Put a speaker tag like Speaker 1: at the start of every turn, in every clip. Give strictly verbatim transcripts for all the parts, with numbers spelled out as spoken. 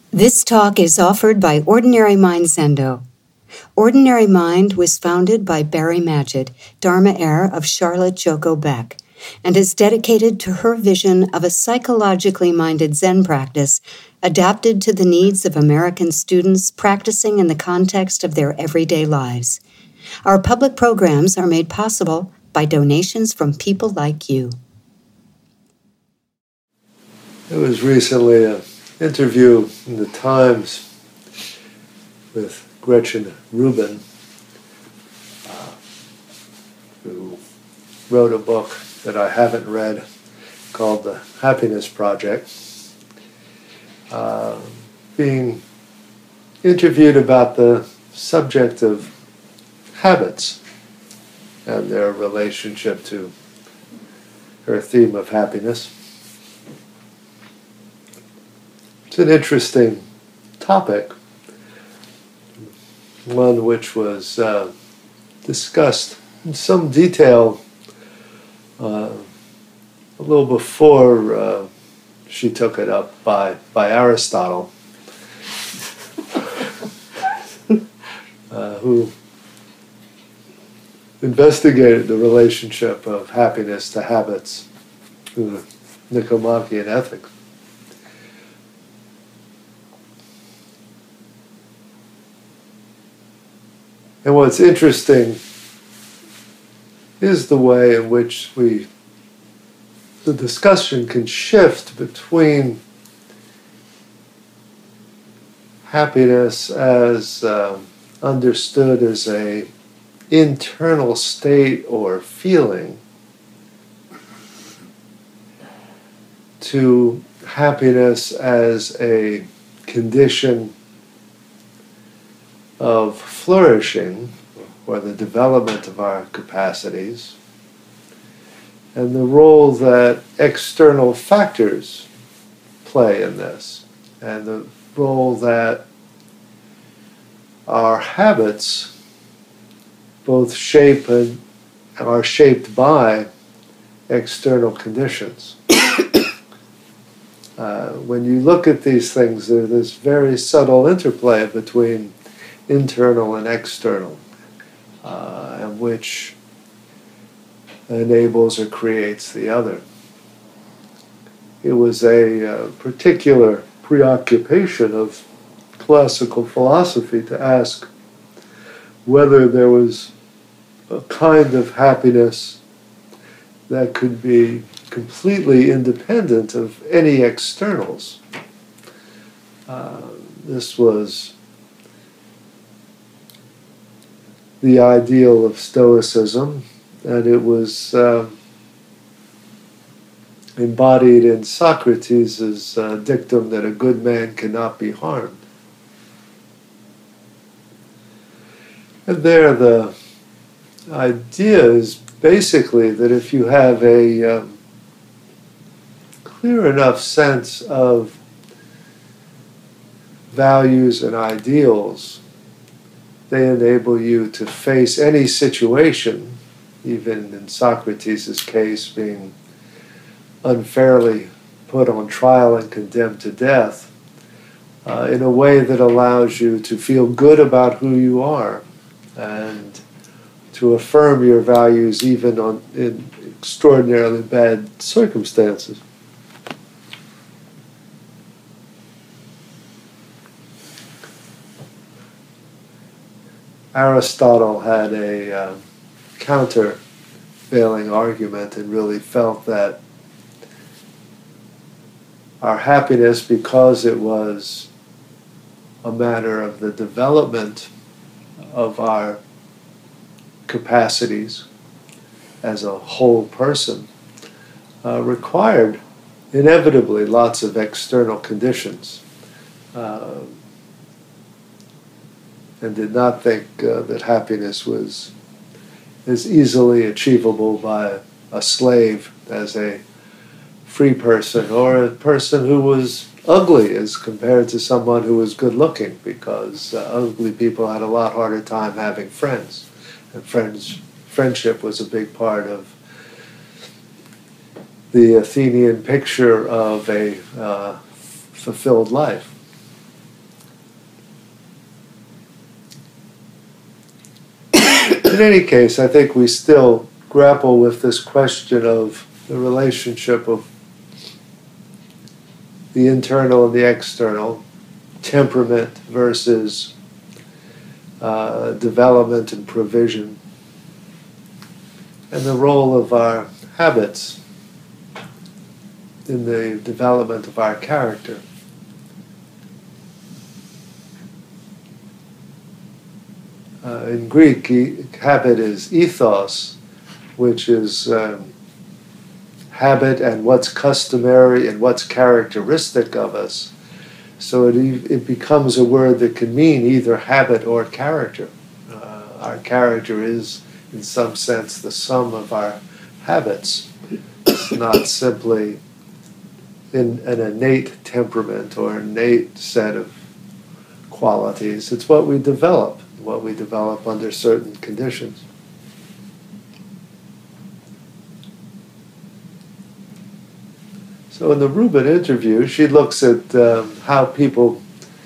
Speaker 1: This talk is offered by Ordinary Mind Zendo. Ordinary Mind was founded by Barry Magid, Dharma heir of Charlotte Joko Beck, and is dedicated to her vision of a psychologically minded Zen practice adapted to the needs of American students practicing in the context of their everyday lives. Our public programs are made possible by donations from people like you.
Speaker 2: There was recently an interview in the Times with Gretchen Rubin, uh, who wrote a book that I haven't read called The Happiness Project, uh, being interviewed about the subject of habits and their relationship to her theme of happiness. It's an interesting topic, one which was uh, discussed in some detail uh, a little before uh, she took it up by, by Aristotle, uh, who investigated the relationship of happiness to habits through the Nicomachean Ethics. And what's interesting is the way in which we, the discussion can shift between happiness as um, understood as a internal state or feeling to happiness as a condition of flourishing or the development of our capacities, and the role that external factors play in this, and the role that our habits both shape and are shaped by external conditions. uh, when you look at these things, there's this very subtle interplay between internal and external, uh, and which enables or creates the other. It was a uh, particular preoccupation of classical philosophy to ask whether there was a kind of happiness that could be completely independent of any externals. Uh, this was the ideal of Stoicism, and it was uh, embodied in Socrates' uh, dictum that a good man cannot be harmed. And there the idea is basically that if you have a um, clear enough sense of values and ideals, they enable you to face any situation, even in Socrates' case being unfairly put on trial and condemned to death, uh, in a way that allows you to feel good about who you are and to affirm your values even on, in extraordinarily bad circumstances. Aristotle had a uh, countervailing argument and really felt that our happiness, because it was a matter of the development of our capacities as a whole person, uh, required inevitably lots of external conditions. Uh, and did not think uh, that happiness was as easily achievable by a slave as a free person, or a person who was ugly as compared to someone who was good looking, because uh, ugly people had a lot harder time having friends, and friends, friendship was a big part of the Athenian picture of a uh, fulfilled life. In any case, I think we still grapple with this question of the relationship of the internal and the external, temperament versus uh, development and provision, and the role of our habits in the development of our character. Uh, in Greek, e- habit is ethos, which is um, habit and what's customary and what's characteristic of us. So it, it becomes a word that can mean either habit or character. Uh, our character is, in some sense, the sum of our habits. It's not simply in an innate temperament or innate set of qualities. It's what we develop, what we develop under certain conditions. So in the Rubin interview, she looks at um, how people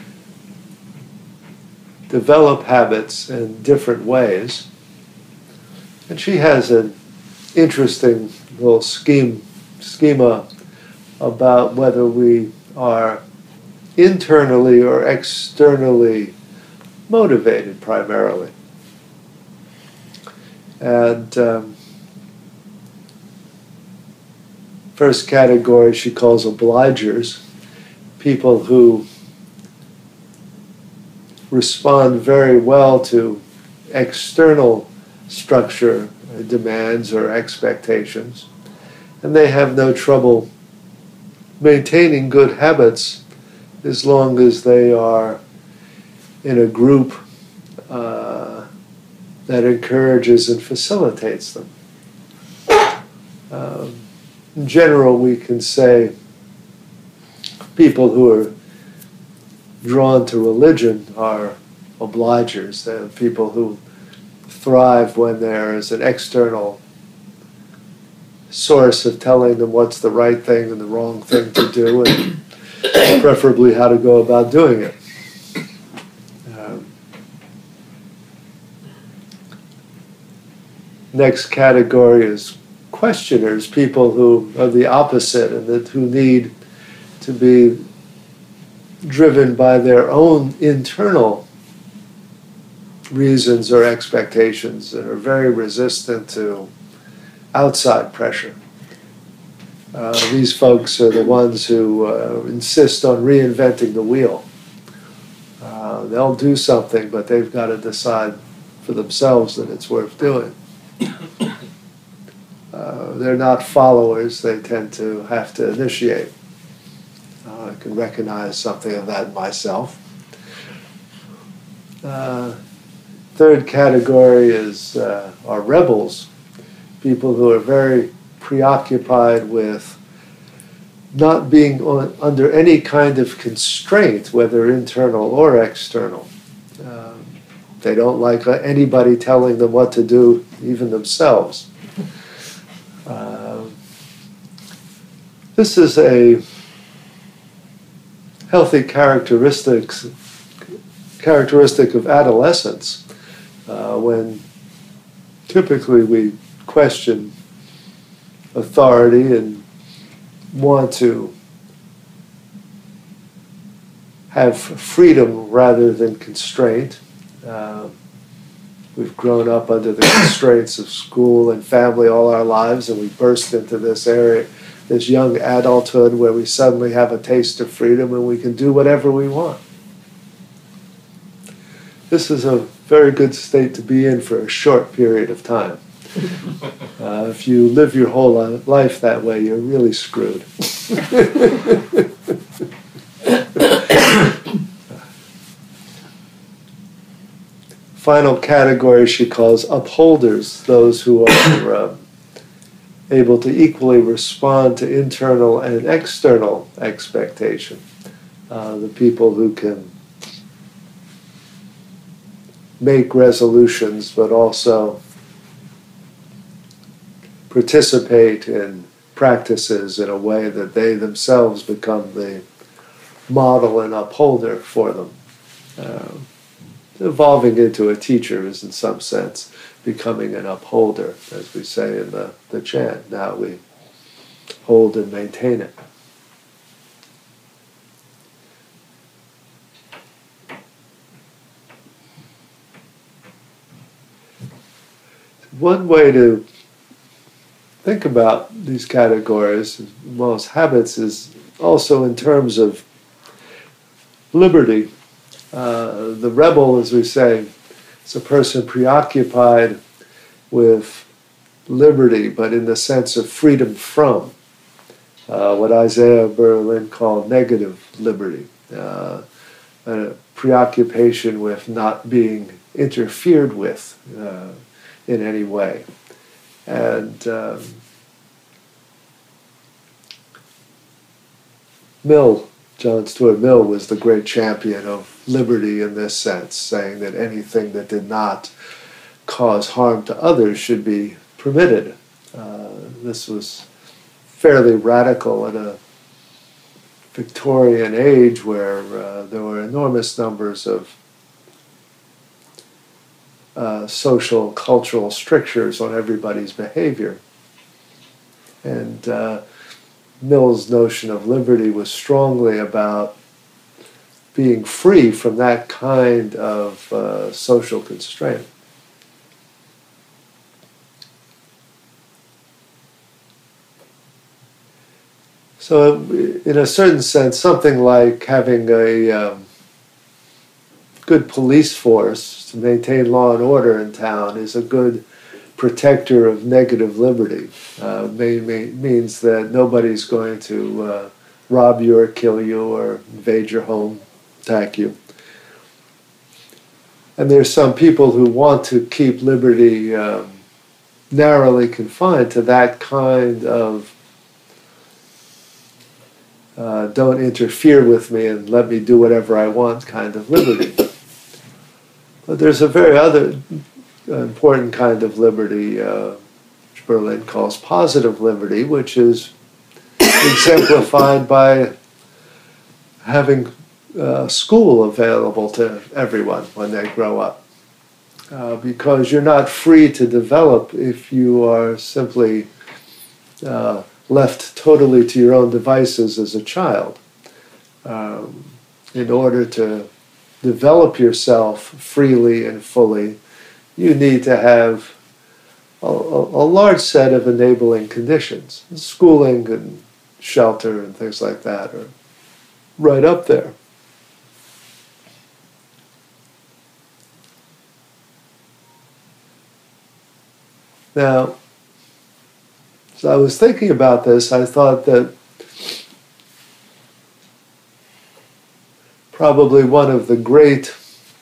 Speaker 2: develop habits in different ways. And she has an interesting little scheme, schema about whether we are internally or externally motivated primarily. And um, first category she calls obligers, people who respond very well to external structure demands or expectations, and they have no trouble maintaining good habits as long as they are in a group uh, that encourages and facilitates them. Um, in general, we can say people who are drawn to religion are obligers. They're people who thrive when there is an external source of telling them what's the right thing and the wrong thing to do, and preferably how to go about doing it. Um, next category is questioners, people who are the opposite and that who need to be driven by their own internal reasons or expectations and are very resistant to outside pressure. Uh, these folks are the ones who uh, insist on reinventing the wheel. Uh, they'll do something, but they've got to decide for themselves that it's worth doing. Uh, they're not followers, they tend to have to initiate. Uh, I can recognize something of that in myself. Uh, third category is uh, are rebels, people who are very preoccupied with not being on, under any kind of constraint, whether internal or external. Um, they don't like anybody telling them what to do, even themselves. Uh, this is a healthy characteristics, characteristic of adolescence, uh, when typically we question authority and want to have freedom rather than constraint. Uh, we've grown up under the constraints of school and family all our lives, and we burst into this area, this young adulthood where we suddenly have a taste of freedom and we can do whatever we want. This is a very good state to be in for a short period of time. Uh, if you live your whole life that way, you're really screwed. Final category she calls upholders, those who are uh, able to equally respond to internal and external expectation. Uh, the people who can make resolutions, but also participate in practices in a way that they themselves become the model and upholder for them. Uh, evolving into a teacher is in some sense becoming an upholder, as we say in the, the chant. Now we hold and maintain it. One way to think about these categories, as well as habits, is also in terms of liberty. Uh, the rebel, as we say, is a person preoccupied with liberty, but in the sense of freedom from, uh, what Isaiah Berlin called negative liberty, uh, a preoccupation with not being interfered with uh, in any way. And um, Mill, John Stuart Mill, was the great champion of liberty in this sense, saying that anything that did not cause harm to others should be permitted. Uh, this was fairly radical in a Victorian age where uh, there were enormous numbers of uh, social, cultural strictures on everybody's behavior. And uh, Mill's notion of liberty was strongly about being free from that kind of uh, social constraint. So, in a certain sense, something like having a um, good police force to maintain law and order in town is a good protector of negative liberty. Uh, may, may, means that nobody's going to uh, rob you or kill you or invade your home, attack you. And there's some people who want to keep liberty um, narrowly confined to that kind of uh, don't interfere with me and let me do whatever I want kind of liberty. But there's a very other important kind of liberty, uh, which Berlin calls positive liberty, which is exemplified by having uh, school available to everyone when they grow up. Uh, because you're not free to develop if you are simply uh, left totally to your own devices as a child. Um, in order to develop yourself freely and fully, you need to have a, a, a large set of enabling conditions. Schooling and shelter and things like that are right up there. Now, as I was thinking about this, I thought that probably one of the great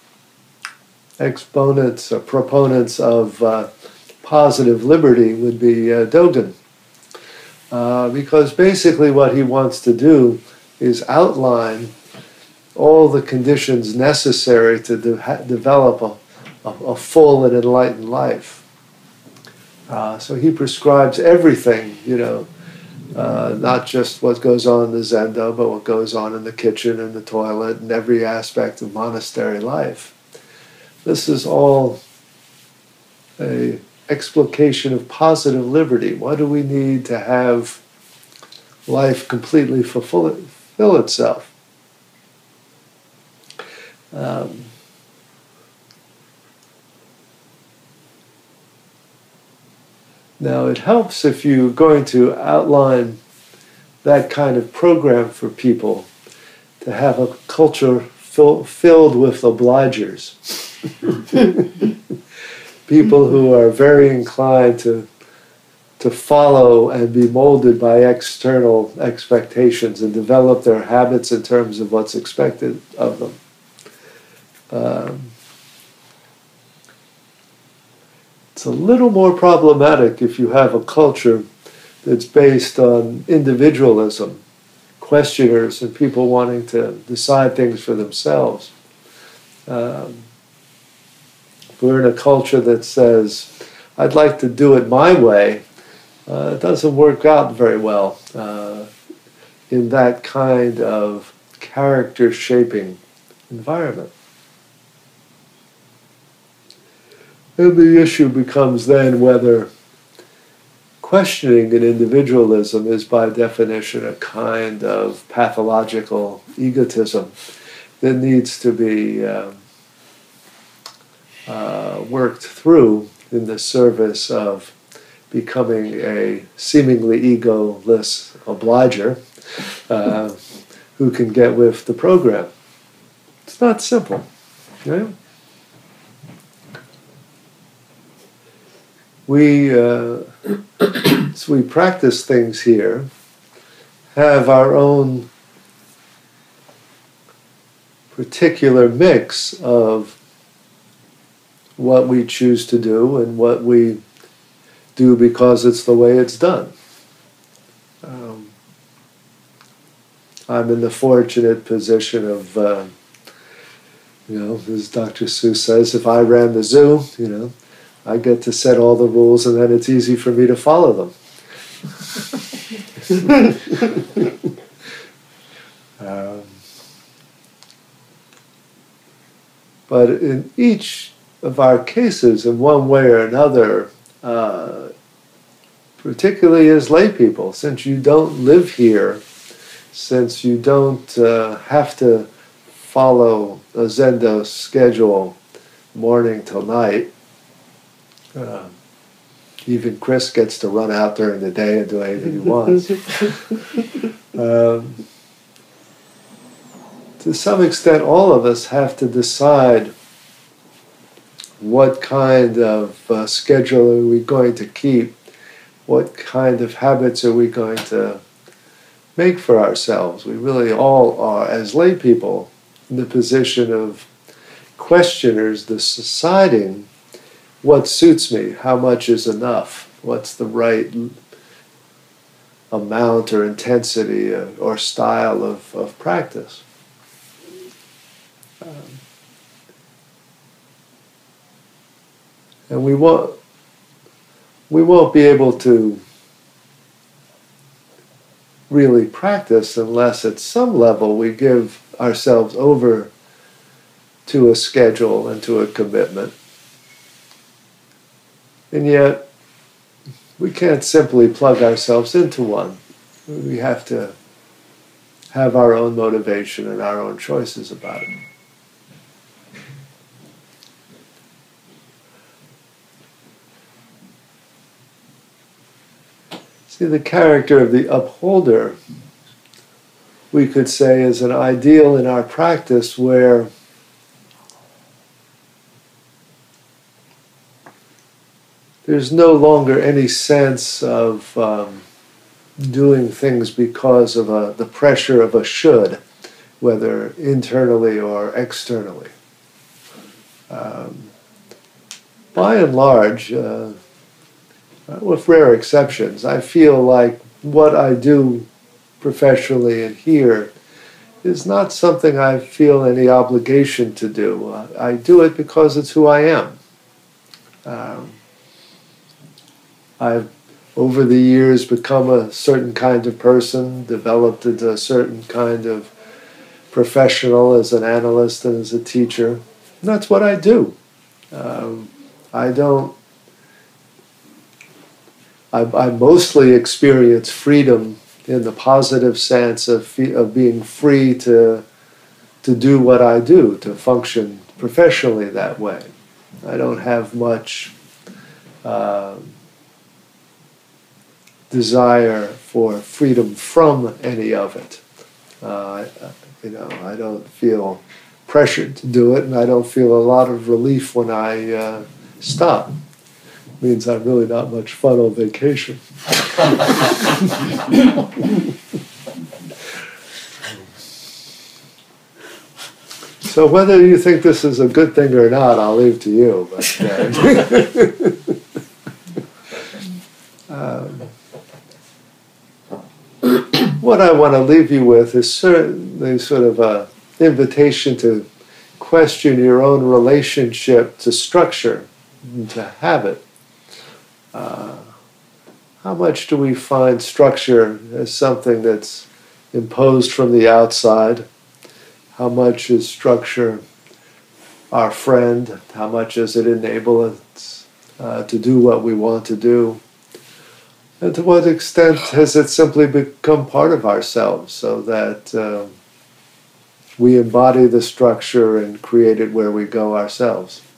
Speaker 2: exponents or proponents of uh, positive liberty would be uh, Dogen. Uh, because basically what he wants to do is outline all the conditions necessary to de- develop a, a, a full and enlightened life. Uh, so he prescribes everything, you know, uh, not just what goes on in the zendo, but what goes on in the kitchen and the toilet and every aspect of monastery life. This is all a explication of positive liberty. Why do we need to have life completely fulfill, fulfill itself? Um, Now, it helps if you're going to outline that kind of program for people to have a culture fill, filled with obligers. People who are very inclined to, to follow and be molded by external expectations and develop their habits in terms of what's expected of them. Um, It's a little more problematic if you have a culture that's based on individualism, questioners, and people wanting to decide things for themselves. Um, if we're in a culture that says, I'd like to do it my way, uh, it doesn't work out very well uh, in that kind of character-shaping environment. And the issue becomes then whether questioning an individualism is by definition a kind of pathological egotism that needs to be um, uh, worked through in the service of becoming a seemingly egoless obliger uh, who can get with the program. It's not simple, right? We, uh, so we practice things here, have our own particular mix of what we choose to do and what we do because it's the way it's done. Um, I'm in the fortunate position of, uh, you know, as Doctor Seuss says, if I ran the zoo, you know, I get to set all the rules and then it's easy for me to follow them. um, but in each of our cases, in one way or another, uh, particularly as lay people, since you don't live here, since you don't uh, have to follow a Zendo schedule morning till night, uh, even Chris gets to run out during the day and do anything he wants. um, to some extent, all of us have to decide what kind of uh, schedule are we going to keep, what kind of habits are we going to make for ourselves. We really all are, as lay people, in the position of questioners, deciding what suits me, how much is enough, what's the right amount or intensity or, or style of, of practice. Um, and we won't, we won't be able to really practice unless at some level we give ourselves over to a schedule and to a commitment. And yet, we can't simply plug ourselves into one. We have to have our own motivation and our own choices about it. See, the character of the upholder, we could say, is an ideal in our practice where there's no longer any sense of um, doing things because of a, the pressure of a should, whether internally or externally. Um, by and large, uh, with rare exceptions, I feel like what I do professionally and here is not something I feel any obligation to do. I do it because it's who I am. Um, I've, over the years, become a certain kind of person, developed into a certain kind of professional as an analyst and as a teacher. And that's what I do. Um, I don't I, I mostly experience freedom in the positive sense of of being free to to do what I do, to function professionally that way. I don't have much uh, desire for freedom from any of it. Uh, you know, I don't feel pressured to do it, and I don't feel a lot of relief when I uh, stop. Means I'm really not much fun on vacation. So whether you think this is a good thing or not, I'll leave to you. But uh, um, what I want to leave you with is certainly sort of an invitation to question your own relationship to structure and to habit. Uh, how much do we find structure as something that's imposed from the outside? How much is structure our friend? How much does it enable us uh, to do what we want to do? And to what extent has it simply become part of ourselves so that uh, we embody the structure and create it where we go ourselves?